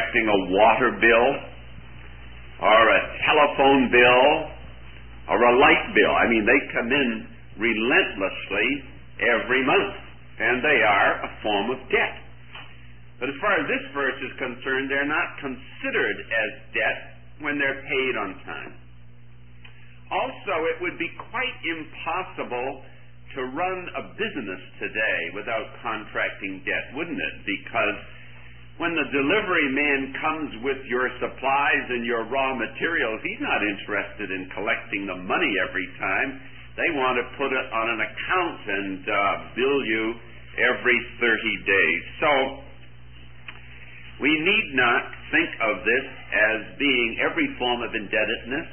collecting a water bill or a telephone bill or a light bill. I mean, they come in relentlessly every month, and they are a form of debt. But as far as this verse is concerned, they're not considered as debt when they're paid on time. Also, it would be quite impossible to run a business today without contracting debt, wouldn't it? Because when the delivery man comes with your supplies and your raw materials, he's not interested in collecting the money every time. They want to put it on an account and bill you every 30 days. So we need not think of this as being every form of indebtedness.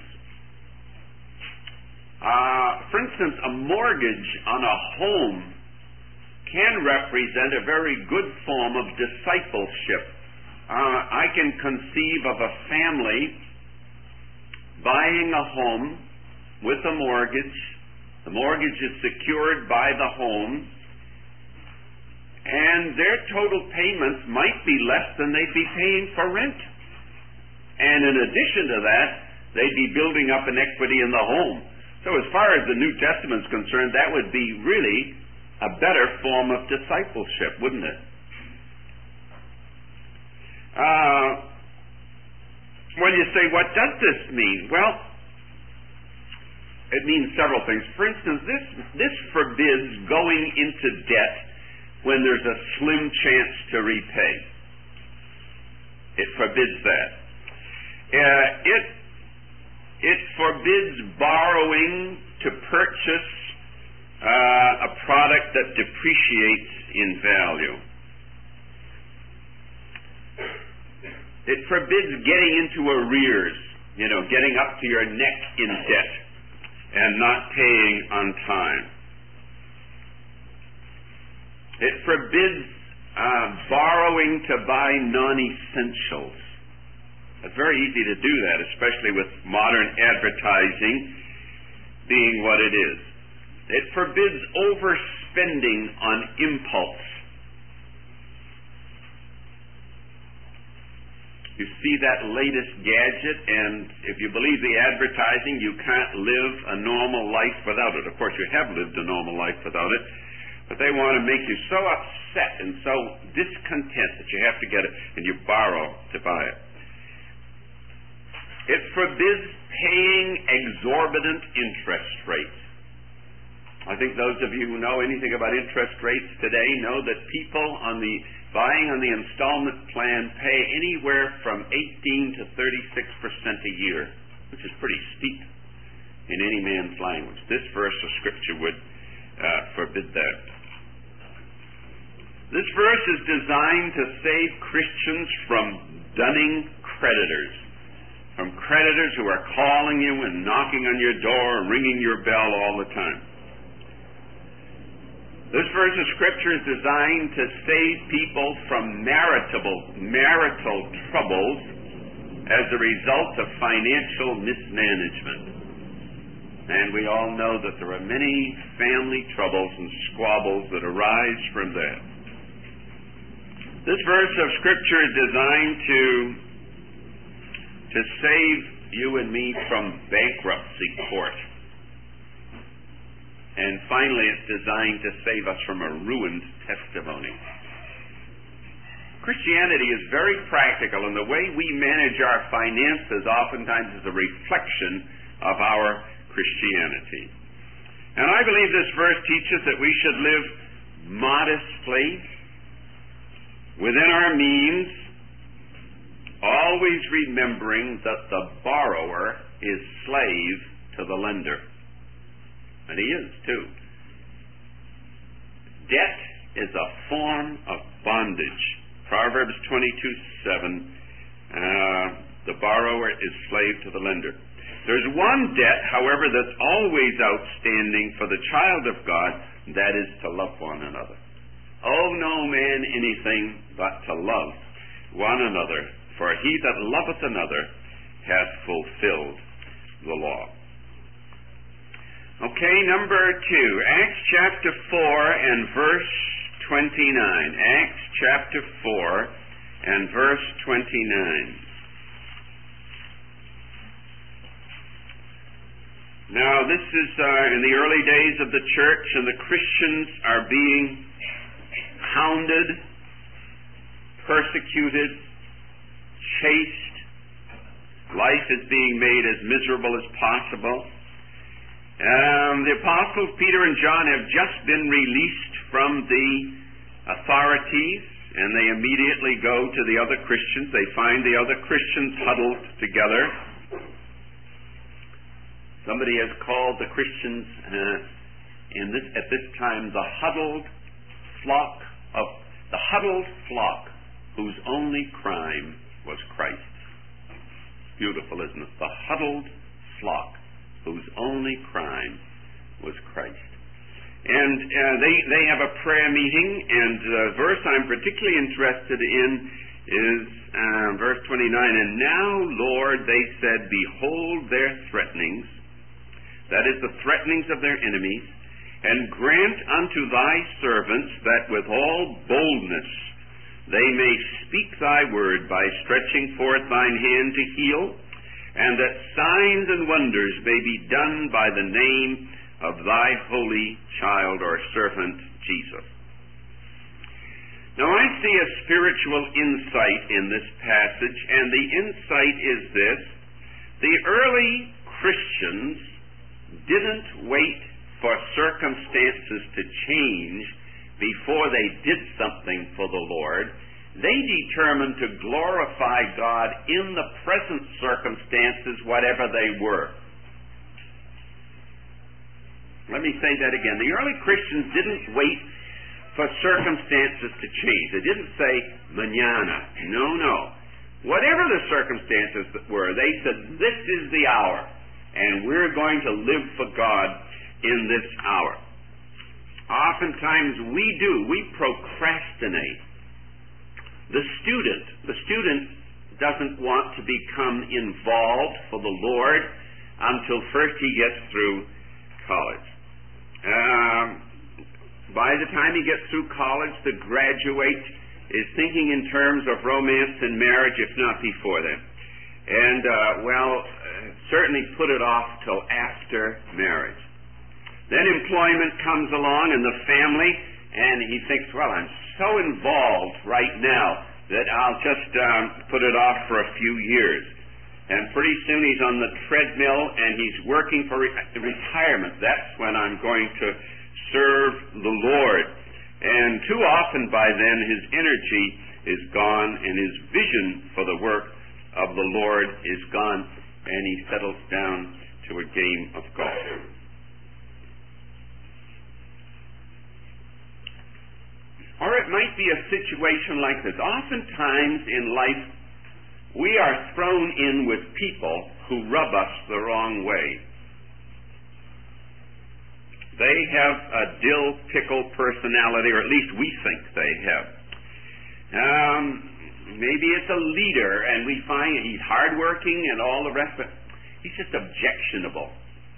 For instance, a mortgage on a home can represent a very good form of discipleship. I can conceive of a family buying a home with a mortgage. The mortgage is secured by the home, and their total payments might be less than they'd be paying for rent. And in addition to that, they'd be building up an equity in the home. So as far as the New Testament is concerned, that would be really a better form of discipleship, wouldn't it? When you say, what does this mean? Well, it means several things. For instance, this forbids going into debt when there's a slim chance to repay. It forbids that. It forbids borrowing to purchase a product that depreciates in value. It forbids getting into arrears, getting up to your neck in debt and not paying on time. It forbids borrowing to buy non-essentials. It's very easy to do that, especially with modern advertising being what it is. It forbids overspending on impulse. You see that latest gadget, and if you believe the advertising, you can't live a normal life without it. Of course, you have lived a normal life without it, but they want to make you so upset and so discontent that you have to get it, and you borrow to buy it. It forbids paying exorbitant interest rates. I think those of you who know anything about interest rates today know that people buying on the installment plan pay anywhere from 18 to 36% a year, which is pretty steep in any man's language. This verse of Scripture would forbid that. This verse is designed to save Christians from dunning creditors, from creditors who are calling you and knocking on your door and ringing your bell all the time. This verse of Scripture is designed to save people from marital troubles as a result of financial mismanagement. And we all know that there are many family troubles and squabbles that arise from that. This verse of Scripture is designed to save you and me from bankruptcy court. And finally, it's designed to save us from a ruined testimony. Christianity is very practical, and the way we manage our finances oftentimes is a reflection of our Christianity. And I believe this verse teaches that we should live modestly, within our means, always remembering that the borrower is slave to the lender. And he is, too. Debt is a form of bondage. Proverbs 22:7, the borrower is slave to the lender. There's one debt, however, that's always outstanding for the child of God, that is to love one another. Owe no man anything but to love one another, for he that loveth another hath fulfilled the law. Okay, number 2, Acts chapter 4 and verse 29. Acts chapter 4 and verse 29. Now, this is in the early days of the church, and the Christians are being hounded, persecuted, chased. Life is being made as miserable as possible. The apostles Peter and John have just been released from the authorities, and they immediately go to the other Christians. They find the other Christians huddled together. Somebody has called the Christians at this time the huddled flock whose only crime was Christ. Beautiful, isn't it? The huddled flock whose only crime was Christ. And they have a prayer meeting, and the verse I'm particularly interested in is verse 29. And now, Lord, they said, behold their threatenings, that is the threatenings of their enemies, and grant unto thy servants that with all boldness they may speak thy word by stretching forth thine hand to heal, and that signs and wonders may be done by the name of thy holy child or servant Jesus. Now I see a spiritual insight in this passage, and the insight is this: the early Christians didn't wait for circumstances to change before they did something for the Lord. They determined to glorify God in the present circumstances, whatever they were. Let me say that again. The early Christians didn't wait for circumstances to change. They didn't say, mañana. No. Whatever the circumstances that were, they said, this is the hour, and we're going to live for God in this hour. Oftentimes we procrastinate. The student doesn't want to become involved for the Lord until first he gets through college. By the time he gets through college, the graduate is thinking in terms of romance and marriage, if not before then. And, certainly put it off till after marriage. Then employment comes along and the family, and he thinks, well, I'm so involved right now that I'll just put it off for a few years. And pretty soon he's on the treadmill and he's working for retirement. That's when I'm going to serve the Lord. And too often by then his energy is gone and his vision for the work of the Lord is gone, and he settles down to a game of golf. Or it might be a situation like this. Oftentimes in life, we are thrown in with people who rub us the wrong way. They have a dill pickle personality, or at least we think they have. Maybe it's a leader, and we find he's hardworking and all the rest, but he's just objectionable.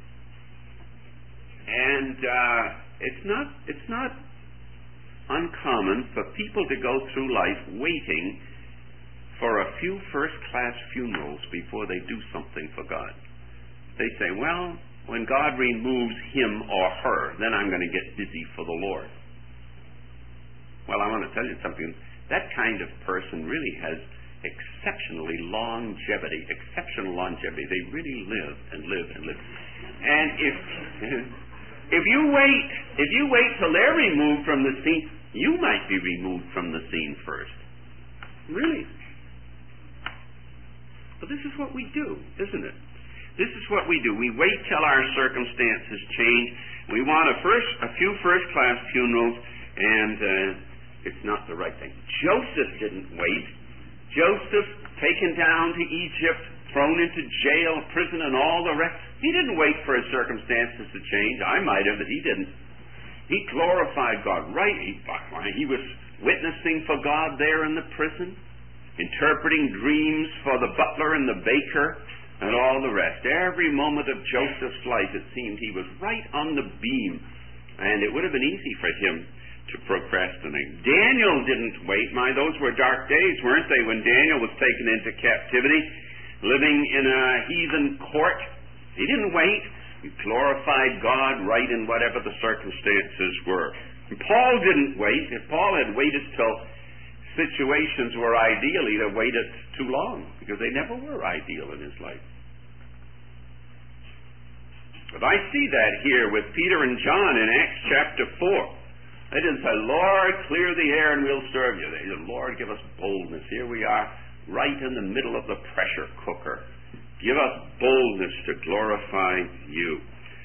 And it's not uncommon for people to go through life waiting for a few first-class funerals before they do something for God. They say, well, when God removes him or her, then I'm going to get busy for the Lord. Well, I want to tell you something. That kind of person really has exceptional longevity. They really live and live and live. And if you wait till they're removed from the scene, you might be removed from the scene first. Really. But this is what we do, isn't it? This is what we do. We wait till our circumstances change. We want a few first-class funerals, and it's not the right thing. Joseph didn't wait. Joseph, taken down to Egypt, thrown into jail, prison, and all the rest. He didn't wait for his circumstances to change. I might have, but he didn't. He glorified God. Right? He was witnessing for God there in the prison, interpreting dreams for the butler and the baker, and all the rest. Every moment of Joseph's life, it seemed he was right on the beam, and it would have been easy for him to procrastinate. Daniel didn't wait. My, those were dark days, weren't they, when Daniel was taken into captivity, living in a heathen court. He didn't wait. He glorified God right in whatever the circumstances were. And Paul didn't wait. If Paul had waited till situations were ideal, he'd have waited too long, because they never were ideal in his life. But I see that here with Peter and John in Acts chapter 4. They didn't say, Lord, clear the air and we'll serve you. They said, Lord, give us boldness. Here we are, right in the middle of the pressure cooker. Give us boldness to glorify you.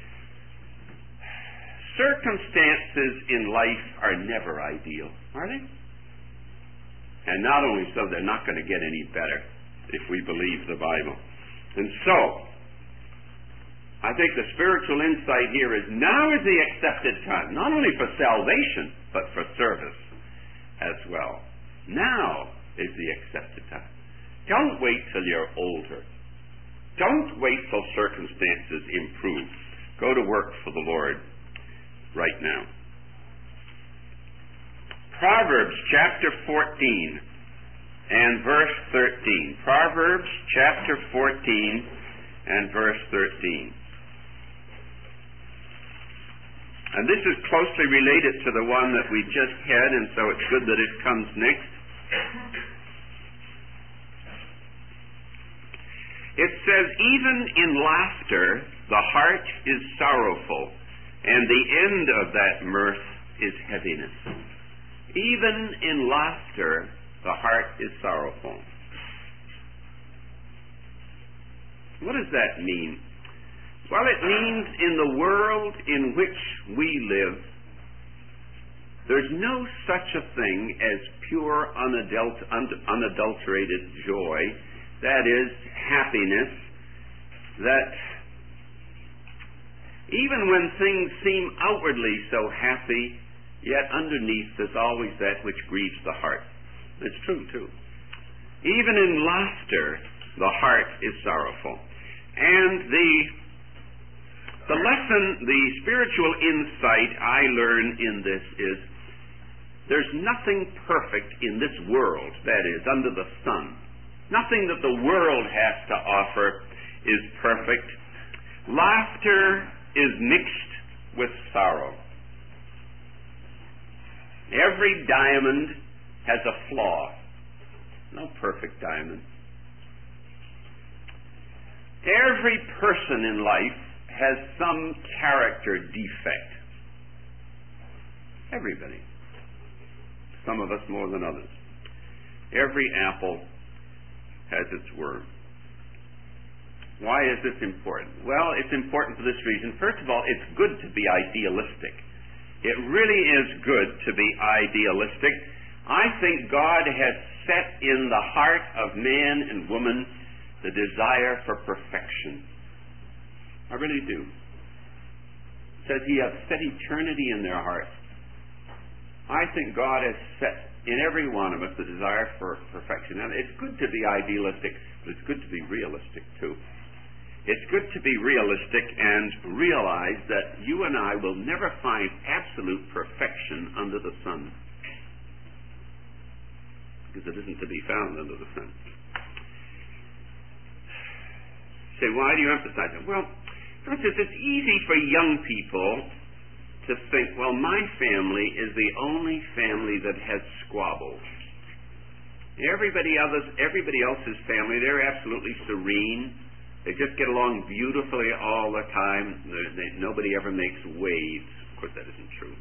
Circumstances in life are never ideal, are they? And not only so, they're not going to get any better if we believe the Bible. And so, I think the spiritual insight here is now is the accepted time, not only for salvation, but for service as well. Now is the accepted time. Don't wait till you're older. Don't wait till circumstances improve. Go to work for the Lord right now. Proverbs chapter 14 and verse 13. Proverbs chapter 14 and verse 13. And this is closely related to the one that we just had, and so it's good that it comes next. It says, even in laughter the heart is sorrowful, and the end of that mirth is heaviness. Even in laughter the heart is sorrowful. What does that mean? Well, it means in the world in which we live, there's no such a thing as pure, unadulterated joy. That is, happiness. That even when things seem outwardly so happy, yet underneath there's always that which grieves the heart. It's true, too. Even in laughter, the heart is sorrowful. And the lesson, the spiritual insight I learn in this is there's nothing perfect in this world, that is, under the sun. Nothing that the world has to offer is perfect. Laughter is mixed with sorrow. Every diamond has a flaw. No perfect diamond. Every person in life has some character defect. Everybody. Some of us more than others. Every apple has its worm. Why is this important? Well, it's important for this reason. First of all, it's good to be idealistic. It really is good to be idealistic. I think God has set in the heart of man and woman the desire for perfection. I really do. It says He has set eternity in their hearts. I think God has set in every one of us the desire for perfection. Now, it's good to be idealistic, but it's good to be realistic too. It's good to be realistic and realize that you and I will never find absolute perfection under the sun, because it isn't to be found under the sun. Say, why do you emphasize it? Well, for instance, it's easy for young people to think, well, my family is the only family that has squabbles. Everybody else's family, they're absolutely serene. They just get along beautifully all the time. Nobody ever makes waves. Of course, that isn't true.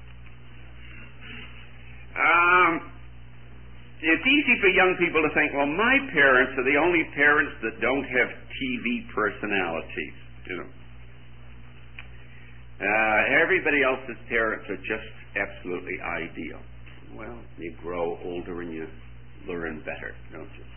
It's easy for young people to think, well, my parents are the only parents that don't have TV personalities. You know, everybody else's parents are just absolutely ideal. Well, you grow older and you learn better, don't you?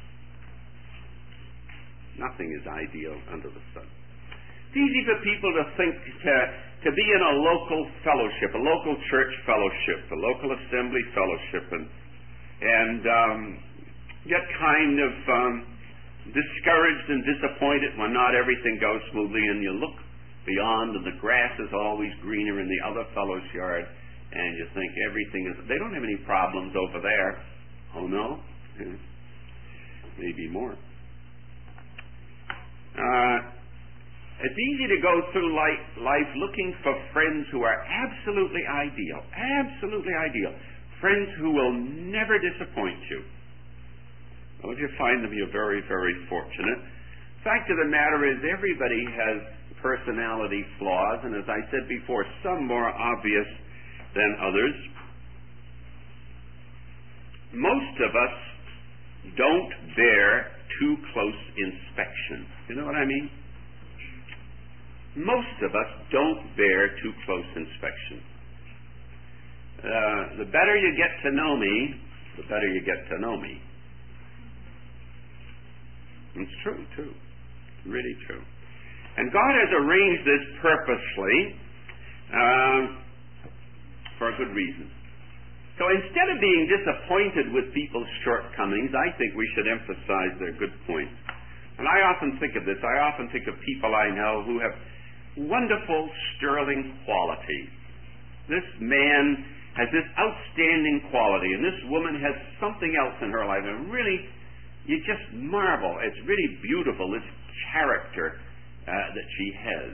Nothing is ideal under the sun. It's easy for people to think to be in a local fellowship, a local church fellowship, a local assembly fellowship, and get kind of discouraged and disappointed when not everything goes smoothly, and you look beyond and the grass is always greener in the other fellow's yard, and you think everything is, they don't have any problems over there. Oh no? Maybe more. It's easy to go through life looking for friends who are absolutely ideal. Absolutely ideal. Friends who will never disappoint you. Well, if you find them, you're very, very fortunate. Fact of the matter is, everybody has personality flaws, and as I said before, some more obvious than others. Most of us don't bear too close inspection. You know what I mean? Most of us don't bear too close inspection. The better you get to know me, the better you get to know me. It's true, too. Really true. And God has arranged this purposely for a good reason. So instead of being disappointed with people's shortcomings, I think we should emphasize their good points. And I often think of this. I often think of people I know who have wonderful, sterling qualities. This man has this outstanding quality, and this woman has something else in her life. And really, you just marvel. It's really beautiful, this character that she has.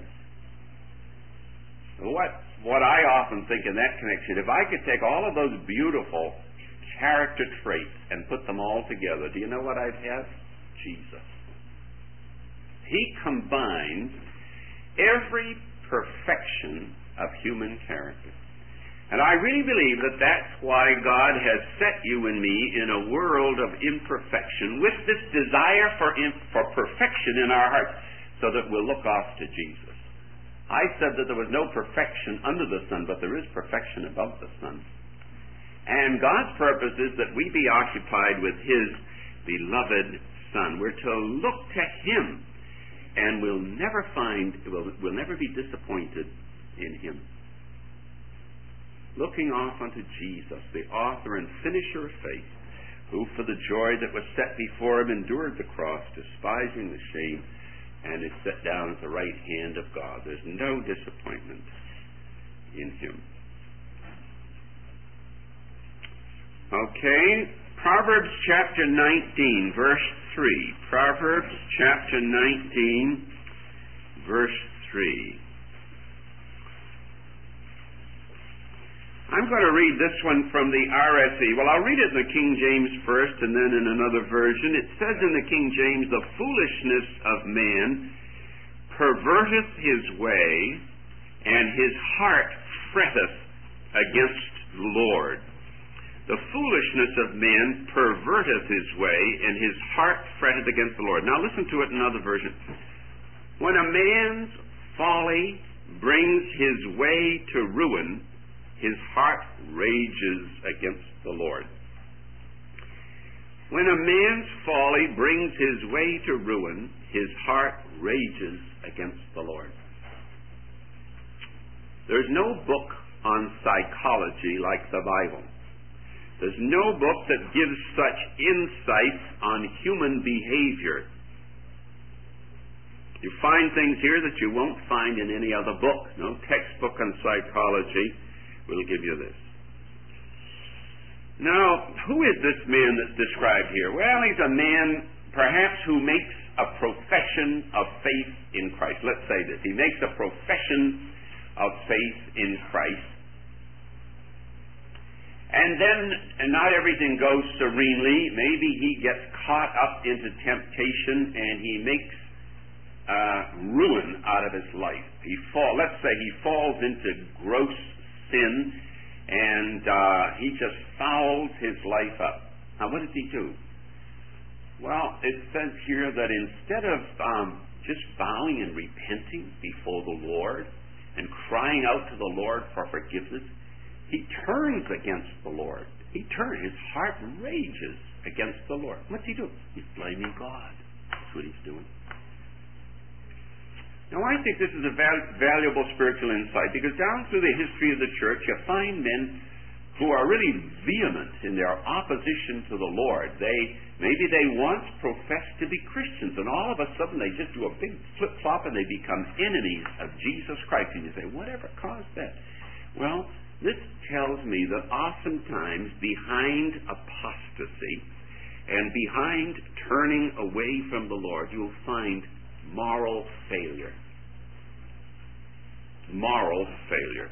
What I often think in that connection, if I could take all of those beautiful character traits and put them all together, do you know what I'd have? Jesus. He combines every perfection of human character. And I really believe that that's why God has set you and me in a world of imperfection with this desire for perfection in our hearts so that we'll look off to Jesus. I said that there was no perfection under the sun, but there is perfection above the sun. And God's purpose is that we be occupied with His beloved Son. We're to look to Him, and we'll never be disappointed in Him. Looking off unto Jesus, the author and finisher of faith, who for the joy that was set before Him endured the cross, despising the shame, and is set down at the right hand of God. There's no disappointment in Him. Okay, Proverbs chapter 19, verse 3. Proverbs chapter 19, verse 3. I'm going to read this one from the RSV. Well, I'll read it in the King James first and then in another version. It says in the King James, "The foolishness of man perverteth his way, and his heart fretteth against the Lord." The foolishness of man perverteth his way, and his heart fretteth against the Lord. Now listen to it in another version. When a man's folly brings his way to ruin, his heart rages against the Lord. When a man's folly brings his way to ruin, his heart rages against the Lord. There's no book on psychology like the Bible. There's no book that gives such insights on human behavior. You find things here that you won't find in any other book. No textbook on psychology will give you this. Now, who is this man that's described here? Well, he's a man perhaps who makes a profession of faith in Christ. Let's say this. He makes a profession of faith in Christ. And then not everything goes serenely. Maybe he gets caught up into temptation and he makes ruin out of his life. Let's say he falls into gross sin and he just fouls his life up. Now, what does he do? Well, it says here that instead of just bowing and repenting before the Lord and crying out to the Lord for forgiveness, he turns against the Lord. His heart rages against the Lord. What's he do? He's blaming God. That's what he's doing. Now, I think this is a valuable spiritual insight because down through the history of the church, you find men who are really vehement in their opposition to the Lord. Maybe they once professed to be Christians, and all of a sudden they just do a big flip-flop and they become enemies of Jesus Christ. And you say, whatever caused that? Well, This tells me that oftentimes behind apostasy and behind turning away from the Lord, you'll find moral failure. Moral failure.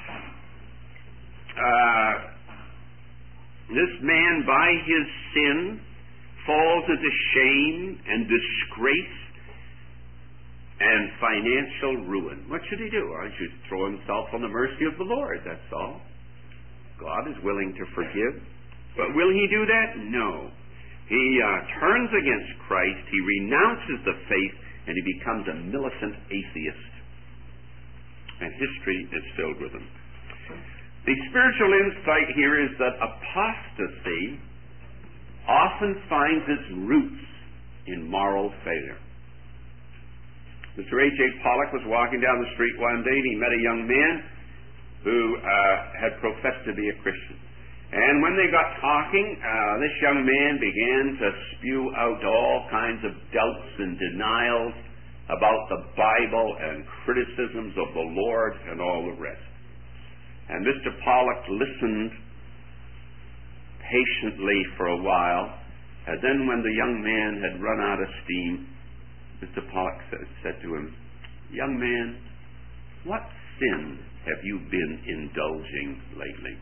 This man, by his sin, falls into shame and disgrace and financial ruin. What should he do? Well, he should throw himself on the mercy of the Lord, that's all. God is willing to forgive. But will he do that? No. He turns against Christ, he renounces the faith, and he becomes a militant atheist. And history is filled with them. The spiritual insight here is that apostasy often finds its roots in moral failure. Mr. H.A. Pollock was walking down the street one day and he met a young man who had professed to be a Christian. And when they got talking, this young man began to spew out all kinds of doubts and denials about the Bible and criticisms of the Lord and all the rest. And Mr. Pollock listened patiently for a while, and then when the young man had run out of steam, Mr. Pollock said to him, "Young man, what sin have you been indulging lately?"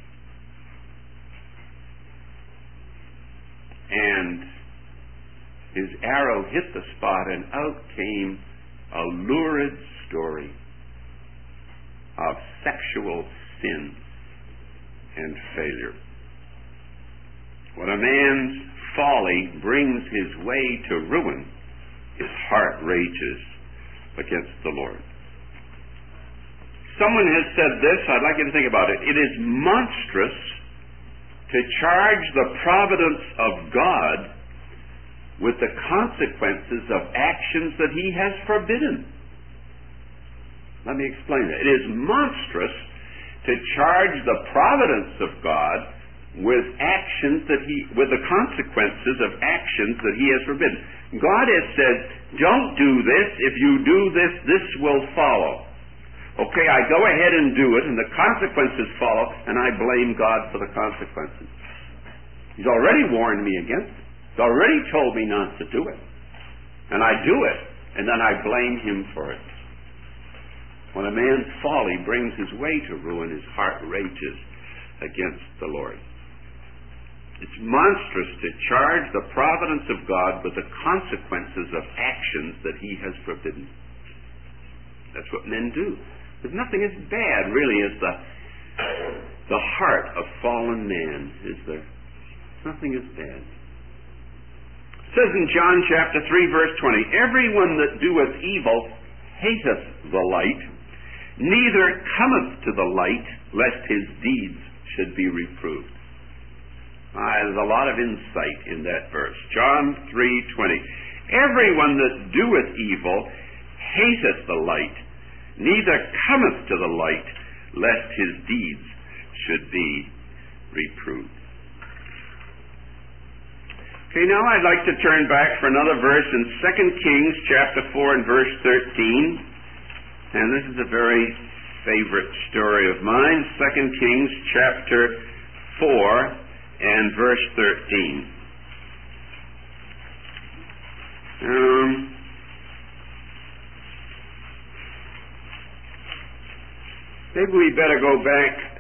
And his arrow hit the spot, and out came a lurid story of sexual sin and failure. When a man's folly brings his way to ruin, his heart rages against the Lord. Someone has said this, I'd like you to think about it. It is monstrous to charge the providence of God with the consequences of actions that he has forbidden. Let me explain that. It is monstrous to charge the providence of God with actions with the consequences of actions that he has forbidden. God has said, don't do this. If you do this, this will follow. Okay, I go ahead and do it, and the consequences follow, and I blame God for the consequences. He's already warned me against it. He's already told me not to do it. And I do it, and then I blame him for it. When a man's folly brings his way to ruin, his heart rages against the Lord. It's monstrous to charge the providence of God with the consequences of actions that he has forbidden. That's what men do. There's nothing as bad, really, as the heart of fallen man, is there? Nothing as bad. It says in John chapter 3, verse 20, "Everyone that doeth evil hateth the light, neither cometh to the light, lest his deeds should be reproved." There's a lot of insight in that verse. John 3:20. "Everyone that doeth evil hateth the light, neither cometh to the light, lest his deeds should be reproved." Okay, now I'd like to turn back for another verse in 2 Kings chapter 4 and verse 13. And this is a very favorite story of mine. 2 Kings chapter 4 and verse 13. Maybe we better go back.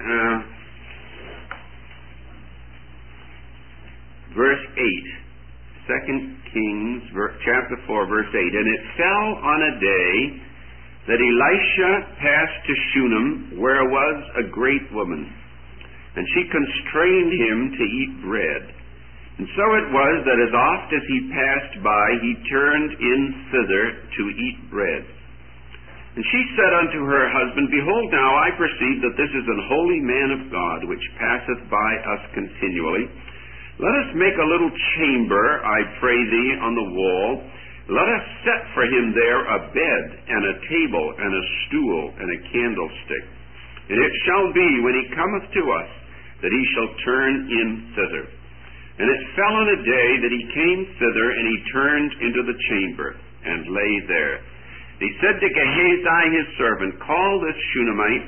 Verse 8. 2 Kings chapter 4, verse 8. "And it fell on a day that Elisha passed to Shunem, where was a great woman, and she constrained him to eat bread. And so it was that as oft as he passed by, he turned in thither to eat bread. And she said unto her husband, Behold, now I perceive that this is an holy man of God, which passeth by us continually. Let us make a little chamber, I pray thee, on the wall. Let us set for him there a bed, and a table, and a stool, and a candlestick. And it shall be, when he cometh to us, that he shall turn in thither. And it fell on a day that he came thither, and he turned into the chamber, and lay there. He said to Gehazi his servant, Call this Shunammite.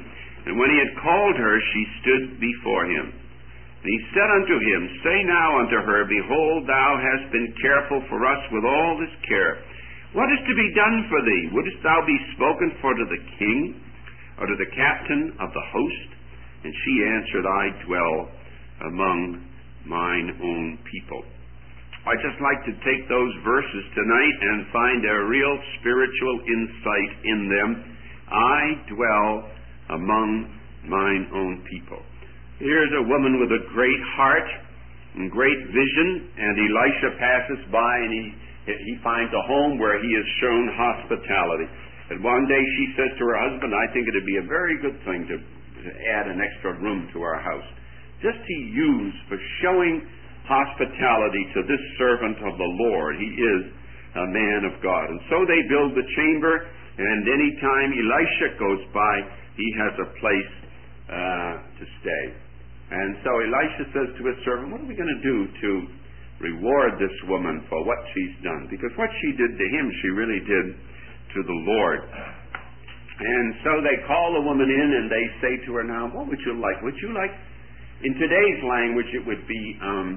And when he had called her, she stood before him. And he said unto him, Say now unto her, Behold, thou hast been careful for us with all this care. What is to be done for thee? Wouldst thou be spoken for to the king, or to the captain of the host? And she answered, I dwell among mine own people. I'd just like to take those verses tonight and find a real spiritual insight in them. I dwell among mine own people. Here's a woman with a great heart and great vision, and Elisha passes by and he finds a home where he is shown hospitality. And one day she says to her husband, I think it would be a very good thing to add an extra room to our house, just to use for showing hospitality to this servant of the Lord. He is a man of God. And so they build the chamber, and any time Elisha goes by, he has a place to stay. And so Elisha says to his servant, what are we going to do to reward this woman for what she's done? Because what she did to him, she really did to the Lord. And so they call the woman in and they say to her, now, what would you like? Would you like, in today's language, it would be,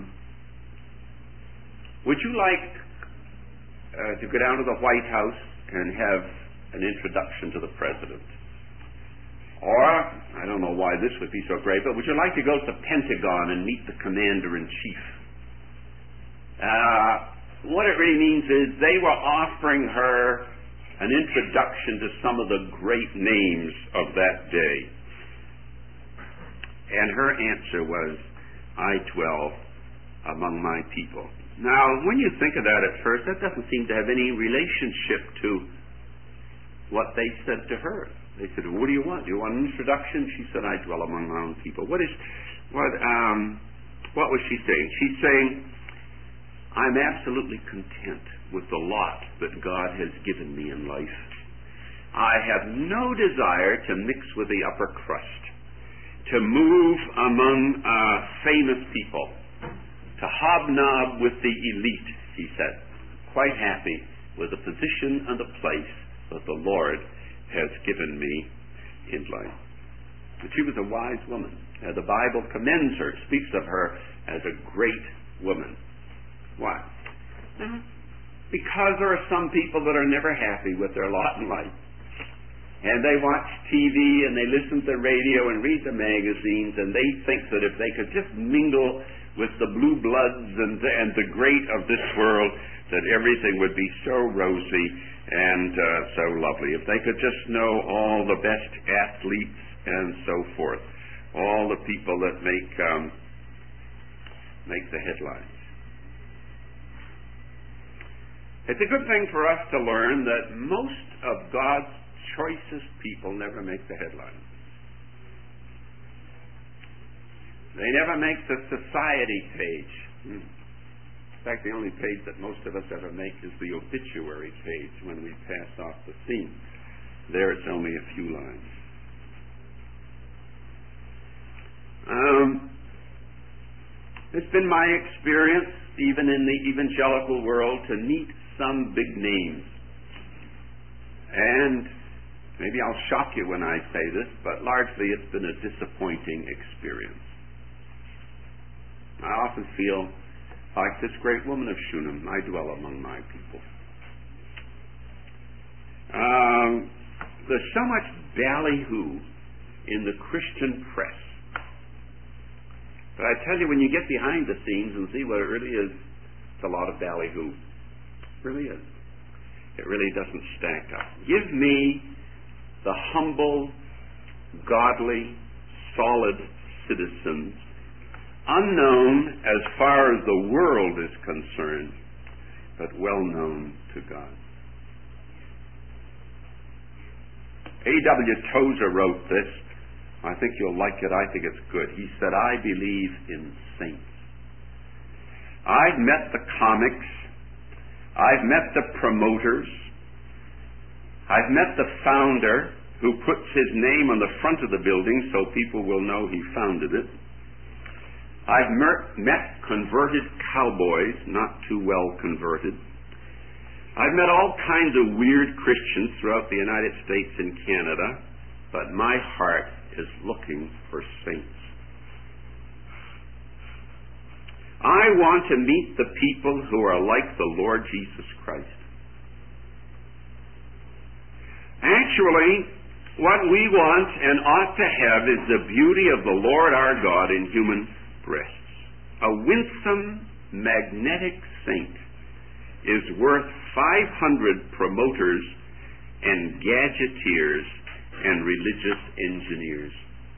would you like to go down to the White House and have an introduction to the president? Or, I don't know why this would be so great, but would you like to go to the Pentagon and meet the commander-in-chief? What it really means is they were offering her an introduction to some of the great names of that day. And her answer was, I dwell among my people. Now, when you think of that at first, that doesn't seem to have any relationship to what they said to her. They said, what do you want? Do you want an introduction? She said, I dwell among my own people. What was she saying? She's saying, I'm absolutely content with the lot that God has given me in life. I have no desire to mix with the upper crust, to move among famous people, to hobnob with the elite, she said. Quite happy with the position and the place that the Lord has given me in life. But she was a wise woman. The Bible commends her, speaks of her as a great woman. Why? Because there are some people that are never happy with their lot in life. And they watch TV and they listen to the radio and read the magazines, and they think that if they could just mingle with the blue bloods and the great of this world, that everything would be so rosy and so lovely. If they could just know all the best athletes and so forth, all the people that make the headlines. It's a good thing for us to learn that most of God's choicest people never make the headlines. They never make the society page. In fact, the only page that most of us ever make is the obituary page when we pass off the scene. There it's only a few lines. It's been my experience, even in the evangelical world, to meet some big names. And maybe I'll shock you when I say this, but largely it's been a disappointing experience. I often feel like this great woman of Shunem, I dwell among my people. There's so much ballyhoo in the Christian press. But I tell you, when you get behind the scenes and see what it really is, it's a lot of ballyhoo. It really is. It really doesn't stack up. Give me the humble, godly, solid citizens, unknown as far as the world is concerned, but well known to God. A.W. Tozer wrote this. I think you'll like it. I think it's good. He said, I believe in saints. I've met the comics. I've met the promoters. I've met the founder who puts his name on the front of the building so people will know he founded it. I've met converted cowboys, not too well converted. I've met all kinds of weird Christians throughout the United States and Canada, but my heart is looking for saints. I want to meet the people who are like the Lord Jesus Christ. Actually, what we want and ought to have is the beauty of the Lord our God in human breasts. A winsome, magnetic saint is worth 500 promoters and gadgeteers and religious engineers.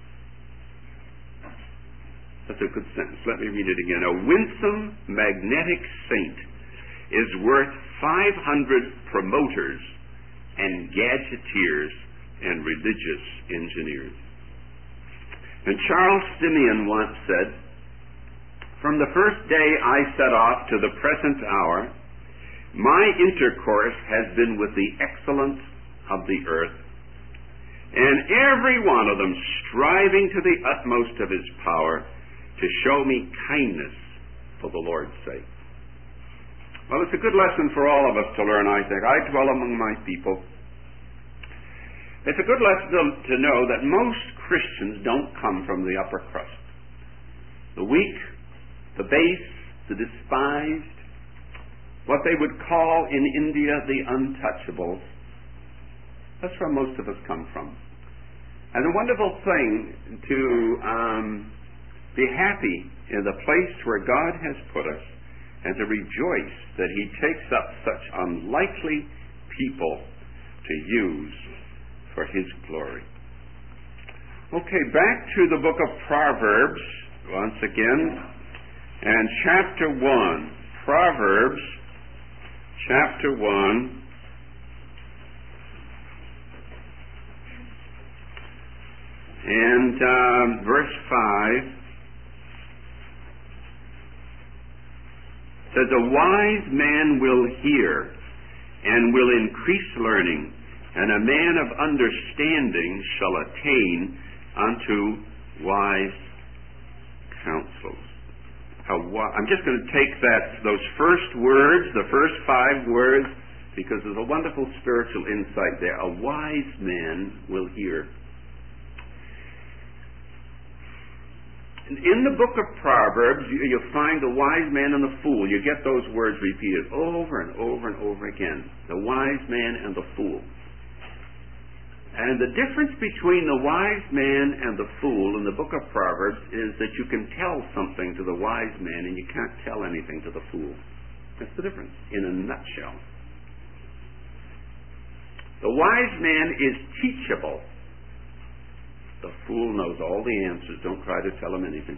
That's a good sentence. Let me read it again. A winsome, magnetic saint is worth 500 promoters and gadgeteers and religious engineers. And Charles Simeon once said, "From the first day I set off to the present hour, my intercourse has been with the excellence of the earth, and every one of them striving to the utmost of his power to show me kindness for the Lord's sake." Well, it's a good lesson for all of us to learn, I think. I dwell among my people. It's a good lesson to know that most Christians don't come from the upper crust. The weak, the base, the despised, what they would call in India the untouchables. That's where most of us come from. And a wonderful thing to be happy in the place where God has put us and to rejoice that He takes up such unlikely people to use for His glory. Okay, back to the book of Proverbs once again, and chapter 1. Proverbs chapter 1. And verse 5 says, "A wise man will hear and will increase learning, and a man of understanding shall attain unto wise counsels." I'm just going to take those first words, the first 5 words, because there's a wonderful spiritual insight there. A wise man will hear. In the book of Proverbs, you find the wise man and the fool. You get those words repeated over and over and over again. The wise man and the fool. And the difference between the wise man and the fool in the book of Proverbs is that you can tell something to the wise man and you can't tell anything to the fool. That's the difference in a nutshell. The wise man is teachable. The fool knows all the answers. Don't try to tell him anything.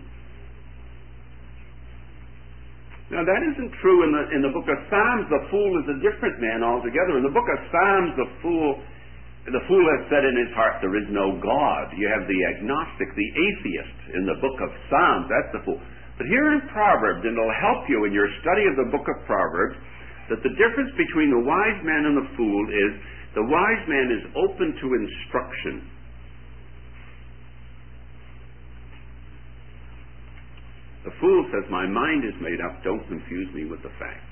Now that isn't true in the book of Psalms. The fool is a different man altogether. In the book of Psalms, the fool has said in his heart, "There is no God." You have the agnostic, the atheist in the book of Psalms. That's the fool. But here in Proverbs, and it'll help you in your study of the book of Proverbs, that the difference between the wise man and the fool is the wise man is open to instruction. The fool says, "My mind is made up. Don't confuse me with the facts."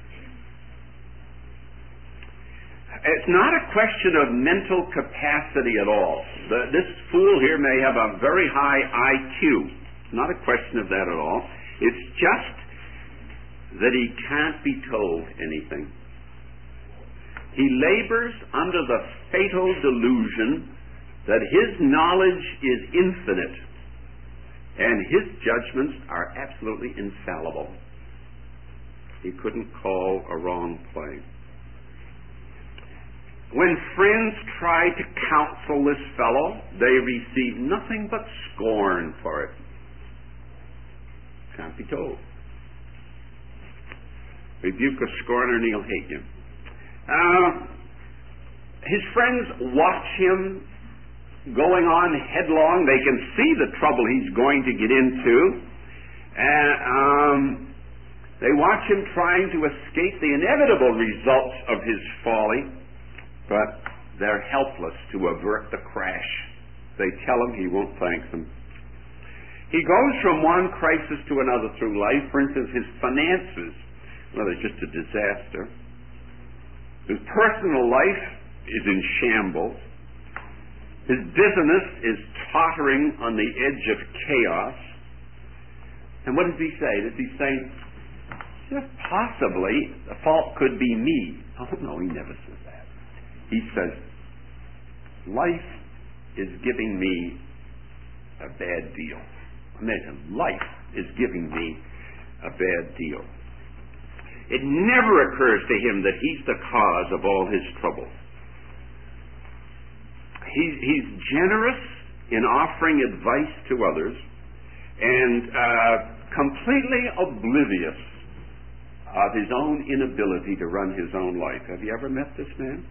It's not a question of mental capacity at all. This fool here may have a very high IQ. It's not a question of that at all. It's just that he can't be told anything. He labors under the fatal delusion that his knowledge is infinite and his judgments are absolutely infallible. He couldn't call a wrong play. When friends try to counsel this fellow, they receive nothing but scorn for it. Can't be told. Rebuke a scorner and he'll hate you. His friends watch him going on headlong. They can see the trouble he's going to get into. And they watch him trying to escape the inevitable results of his folly, but they're helpless to avert the crash. They tell him, he won't thank them. He goes from one crisis to another through life. For instance, his finances, well, they're just a disaster. His personal life is in shambles. His business is tottering on the edge of chaos. And what does he say? Does he say, just possibly the fault could be me? Oh, no, he never says that. He says, life is giving me a bad deal. Imagine, life is giving me a bad deal. It never occurs to him that he's the cause of all his trouble. He's generous in offering advice to others and completely oblivious of his own inability to run his own life. Have you ever met this man?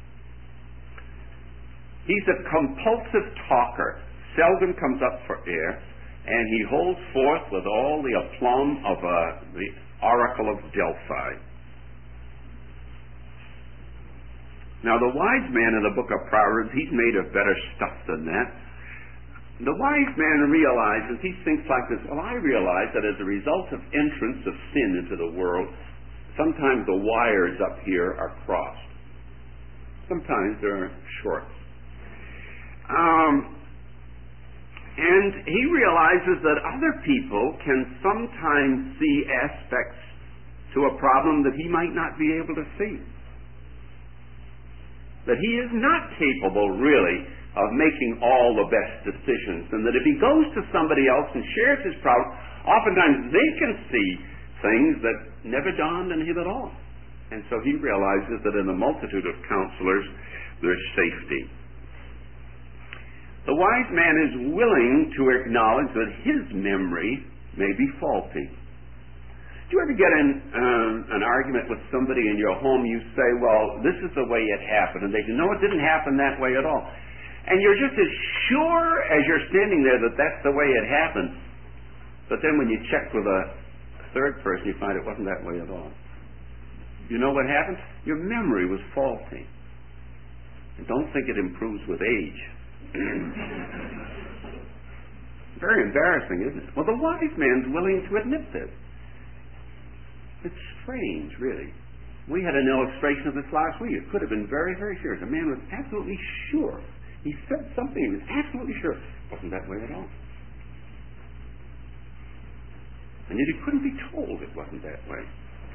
He's a compulsive talker, seldom comes up for air, and he holds forth with all the aplomb of the Oracle of Delphi. Now, the wise man in the book of Proverbs, he's made of better stuff than that. The wise man realizes, he thinks like this, well, I realize that as a result of entrance of sin into the world, sometimes the wires up here are crossed. Sometimes they're short. And he realizes that other people can sometimes see aspects to a problem that he might not be able to see. That he is not capable, really, of making all the best decisions. And that if he goes to somebody else and shares his problem, oftentimes they can see things that never dawned on him at all. And so he realizes that in a multitude of counselors, there's safety. The wise man is willing to acknowledge that his memory may be faulty. Do you ever get in an argument with somebody in your home, you say, well, this is the way it happened, and they say, no, it didn't happen that way at all. And you're just as sure as you're standing there that that's the way it happened. But then when you check with a third person, you find it wasn't that way at all. You know what happened? Your memory was faulty. And don't think it improves with age. Very embarrassing, isn't it? Well, the wise man's willing to admit this. It's strange, really. We had an illustration of this last week. It could have been very, very serious. A man was absolutely sure. He said something, he was absolutely sure. It wasn't that way at all. And yet he couldn't be told it wasn't that way.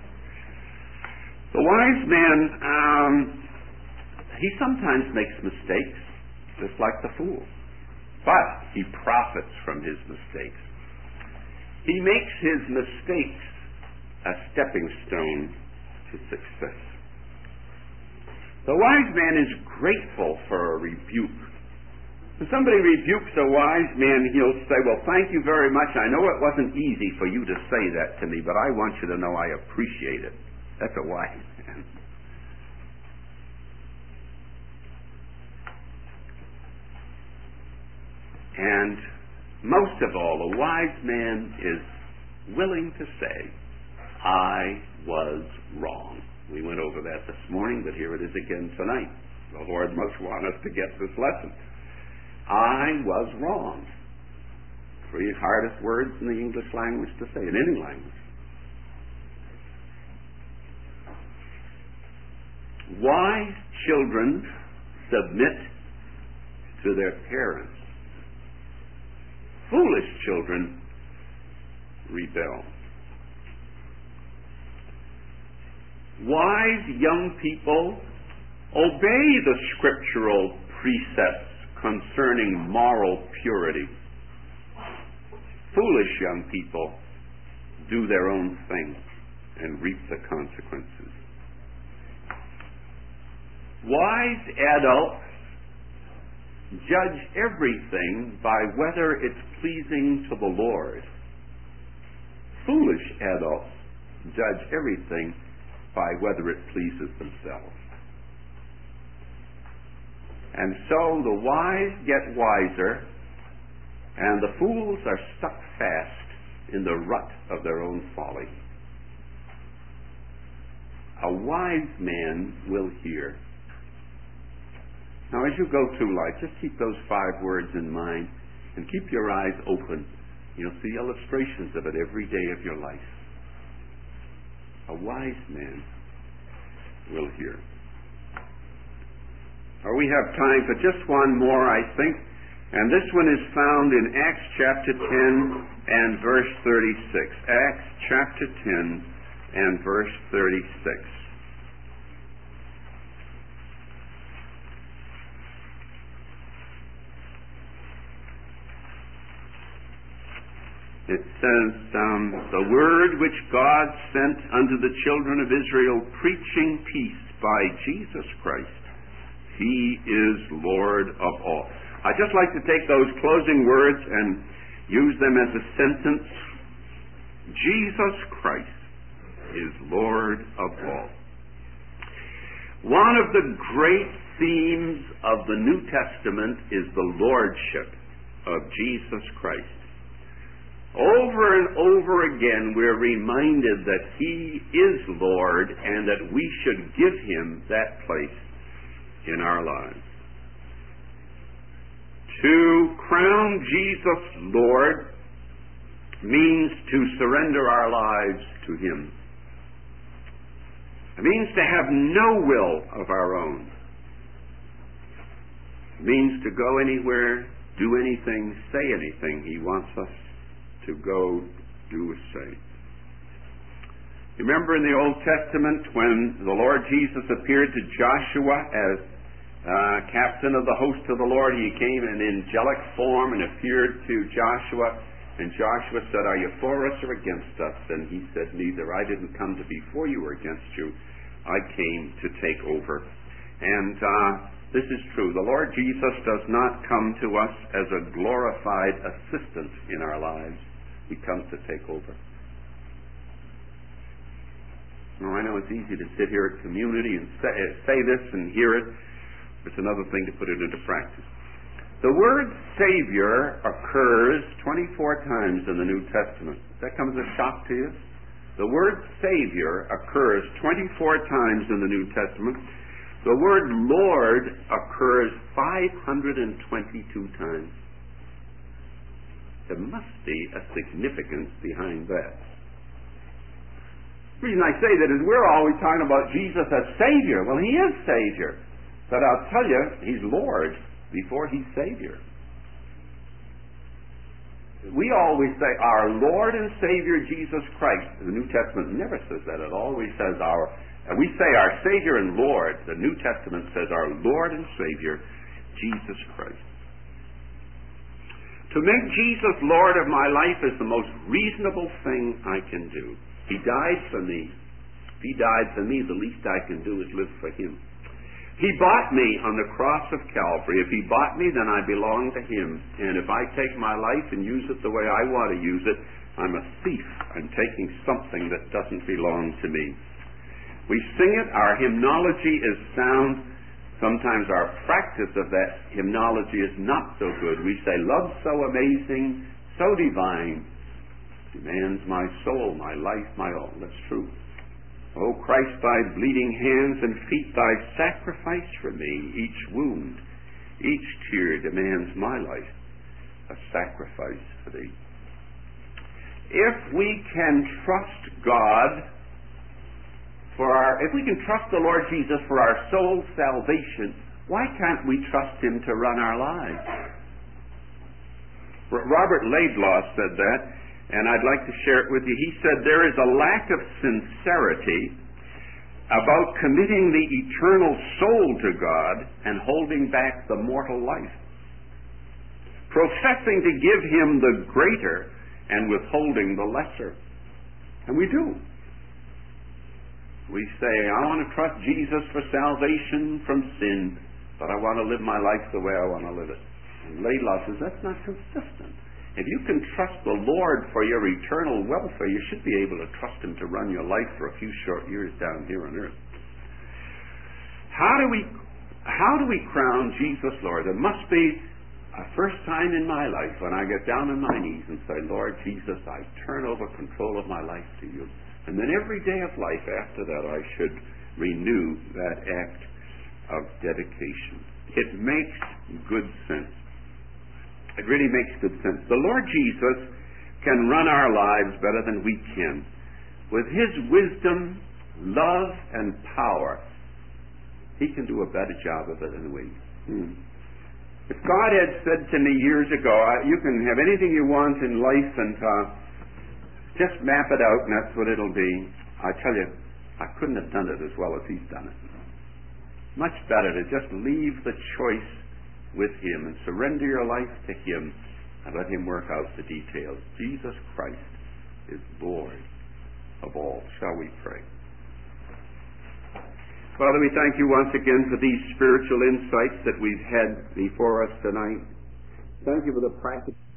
The wise man, he sometimes makes mistakes, just like the fool. But he profits from his mistakes. He makes his mistakes a stepping stone to success. The wise man is grateful for a rebuke. When somebody rebukes a wise man, he'll say, well, thank you very much. I know it wasn't easy for you to say that to me, but I want you to know I appreciate it. That's a wise man. And most of all, a wise man is willing to say, I was wrong. We went over that this morning, but here it is again tonight. The Lord must want us to get this lesson. I was wrong. Three hardest words in the English language to say, in any language. Wise children submit to their parents. Foolish children rebel. Wise young people obey the scriptural precepts concerning moral purity. Foolish young people do their own thing and reap the consequences. Wise adults judge everything by whether it's pleasing to the Lord. Foolish adults judge everything by whether it pleases themselves. And so the wise get wiser, and the fools are stuck fast in the rut of their own folly. A wise man will hear. Now, as you go through life, just keep those 5 words in mind and keep your eyes open. You'll see illustrations of it every day of your life. A wise man will hear. We have time for just one more, I think. And this one is found in Acts chapter 10 and verse 36. Acts chapter 10 and verse 36. It says, the word which God sent unto the children of Israel, preaching peace by Jesus Christ. He is Lord of all. I'd just like to take those closing words and use them as a sentence. Jesus Christ is Lord of all. One of the great themes of the New Testament is the lordship of Jesus Christ. Over and over again, we're reminded that He is Lord and that we should give Him that place in our lives. To crown Jesus Lord means to surrender our lives to Him. It means to have no will of our own. It means to go anywhere, do anything, say anything He wants us to go, do, or say. Remember in the Old Testament when the Lord Jesus appeared to Joshua as captain of the host of the Lord, He came in angelic form and appeared to Joshua, and Joshua said, "Are you for us or against us?" And he said, "Neither. I didn't come to be for you or against you. I came to take over." And this is true. The Lord Jesus does not come to us as a glorified assistant in our lives. He comes to take over. Now, I know it's easy to sit here at community and say this and hear it. It's another thing to put it into practice. The word Savior occurs 24 times in the New Testament. That comes as a shock to you? The word Savior occurs 24 times in the New Testament. The word Lord occurs 522 times. There must be a significance behind that. The reason I say that is we're always talking about Jesus as Savior. Well, He is Savior. But I'll tell you, He's Lord before He's Savior. We always say our Lord and Savior Jesus Christ. The New Testament never says that. It always says we say our Savior and Lord. The New Testament says our Lord and Savior Jesus Christ. To make Jesus Lord of my life is the most reasonable thing I can do. He died for me. If He died for me, the least I can do is live for Him. He bought me on the cross of Calvary. If He bought me, then I belong to Him. And if I take my life and use it the way I want to use it, I'm a thief. I'm taking something that doesn't belong to me. We sing it. Our hymnology is sound. Sometimes our practice of that hymnology is not so good. We say, "Love so amazing, so divine, demands my soul, my life, my all." That's true. "O Christ, thy bleeding hands and feet, thy sacrifice for me, each wound, each tear demands my life, a sacrifice for thee." If we can trust God if we can trust the Lord Jesus for our soul's salvation, why can't we trust Him to run our lives? Robert Laidlaw said that, and I'd like to share it with you. He said, "There is a lack of sincerity about committing the eternal soul to God and holding back the mortal life. Professing to give Him the greater and withholding the lesser." And we do. We say, "I want to trust Jesus for salvation from sin, but I want to live my life the way I want to live it." And Laidlaw says that's not consistent. If you can trust the Lord for your eternal welfare, you should be able to trust Him to run your life for a few short years down here on earth. How do we crown Jesus Lord? There must be a first time in my life when I get down on my knees and say, "Lord Jesus, I turn over control of my life to You." And then every day of life after that, I should renew that act of dedication. It makes good sense. It really makes good sense. The Lord Jesus can run our lives better than we can. With His wisdom, love, and power, He can do a better job of it than we. If God had said to me years ago, you can have anything you want in life and just map it out and that's what it'll be, I tell you, I couldn't have done it as well as He's done it. Much better to just leave the choice with Him and surrender your life to Him and let Him work out the details. Jesus Christ is Lord of all. Shall we pray? Father, we thank you once again for these spiritual insights that we've had before us tonight. Thank you for the practical